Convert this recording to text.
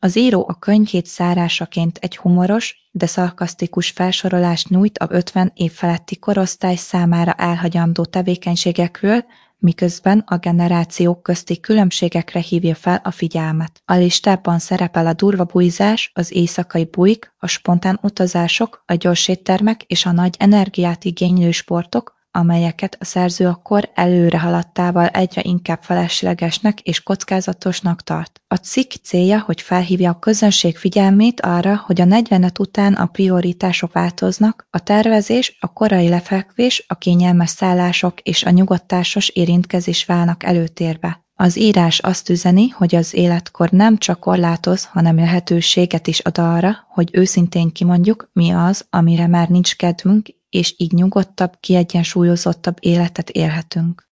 Az író a könyvét zárásaként egy humoros, de szarkasztikus felsorolást nyújt a 50 év feletti korosztály számára elhagyandó tevékenységekről, miközben a generációk közti különbségekre hívja fel a figyelmet. A listában szerepel a durva bulyzás, az éjszakai bujk, a spontán utazások, a gyors éttermek és a nagy energiát igénylő sportok, amelyeket a szerző a kor előre haladtával egyre inkább feleslegesnek és kockázatosnak tart. A cikk célja, hogy felhívja a közönség figyelmét arra, hogy a 40 után a prioritások változnak, a tervezés, a korai lefekvés, a kényelmes szállások és a nyugodtásos érintkezés válnak előtérbe. Az írás azt üzeni, hogy az életkor nem csak korlátoz, hanem lehetőséget is ad arra, hogy őszintén kimondjuk, mi az, amire már nincs kedvünk, és így nyugodtabb, kiegyensúlyozottabb életet élhetünk.